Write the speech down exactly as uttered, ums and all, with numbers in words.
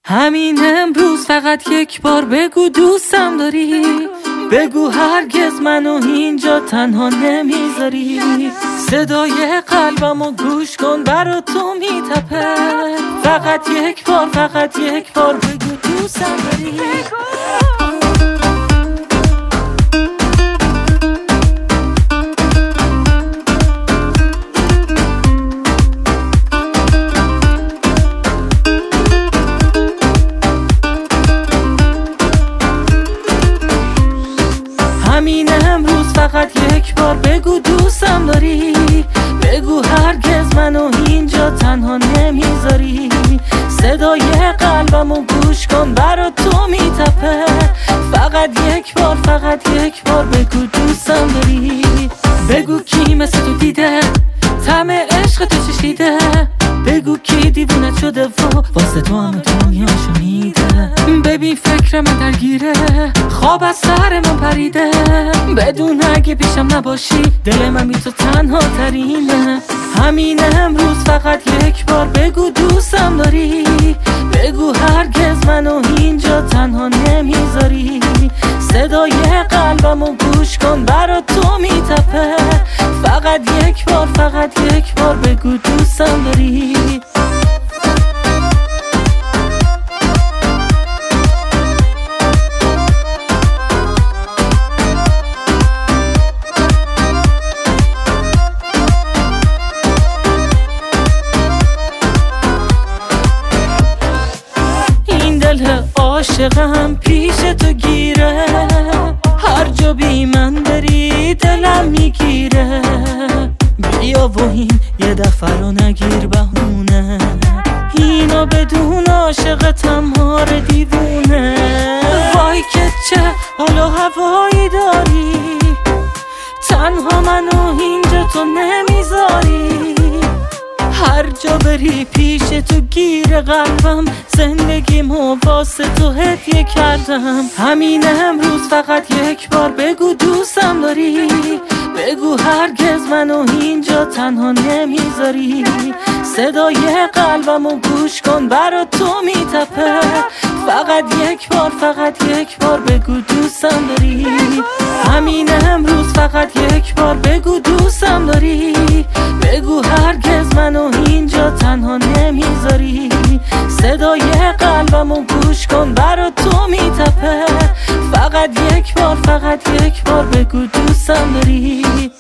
همین امروز فقط یک بار بگو دوستم داری، بگو هرگز منو اینجا تنها نمیذاری. صدای قلبمو گوش کن برا تو میتپه، فقط یک بار فقط یک بار بگو دوستم داری. همین امروز فقط یک بار بگو دوستم داری، بگو هرگز منو اینجا تنها نمیذاری. صدای قلبمو گوش کن برا تو میتپه، فقط یک بار فقط یک بار بگو دوستم داری. بگو کی مثل تو دیده طعم عشق تو چشیده، بگو کی دیوونت شده و واسه تو همه دنیاشو میده. ببین فکر من درگیره، خواب از سر من پریده، بدون اگه پیشم نباشی دل من بی تو تنها ترینه. همین امروز فقط یک بار بگو دوستم داری، بگو هرگز منو اینجا تنها نمیذاری. صدای قلبمو گوش کن برا تو میتپه، فقط یک بار فقط یک بار بگو دوستم داری. این دل عاشقم پیش تو گیره، هر جا بی من بری دلم میگیره. بیا و این یه دفعه رو نگیر بهونه، اینو بدون عاشقتم هار دیوونه. وای که چه حال و هوایی داری، تنها منو اینجا تو نمیذاری. هر جا بری پیش تو گیر قلبم، زندگیمو واسه تو هدیه کردم. همین امروز فقط یک بار بگو دوستم داری، بگو هرگز منو اینجا تنها نمیذاری. صدای قلبمو گوش کن برا تو میتپه، فقط یک بار فقط یک بار بگو دوستم داری. همین امروز فقط یک بار بگو دوستم داری، بگو هرگز منو اینجا تنها نمیذاری. صدای قلبمو گوش کن برا تو میتپه، فقط یک بار فقط یک بار بگو دوستم داری.